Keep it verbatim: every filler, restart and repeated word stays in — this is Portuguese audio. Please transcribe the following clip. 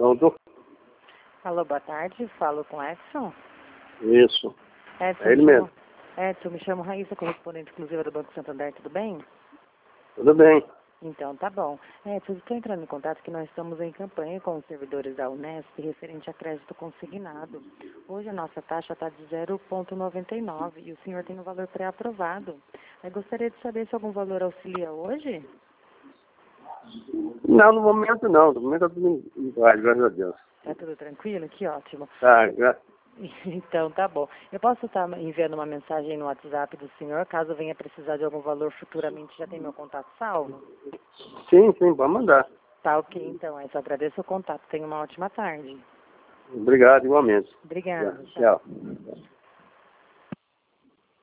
Pronto? Alô, boa tarde. Falo com Edson. Isso. Edson, É ele me chamo- mesmo. Edson, me chamo Raíssa, correspondente exclusiva do Banco Santander, tudo bem? Tudo bem. Então, tá bom. Edson, estou entrando em contato que nós estamos em campanha com os servidores da Unesp referente a crédito consignado. Hoje a nossa taxa está de zero vírgula noventa e nove e o senhor tem um valor pré-aprovado. Eu gostaria de saber se algum valor auxilia hoje? Não, no momento não. No momento eu tô em paz, graças a Deus. Tá tudo tranquilo? Que ótimo. Tá, gra... Então, tá bom. Eu posso estar enviando uma mensagem no WhatsApp do senhor, caso venha precisar de algum valor futuramente, já tem meu contato salvo? Sim, sim, pode mandar. Tá ok, então. Eu só agradeço o contato. Tenha uma ótima tarde. Obrigado, igualmente. Obrigada. Tchau.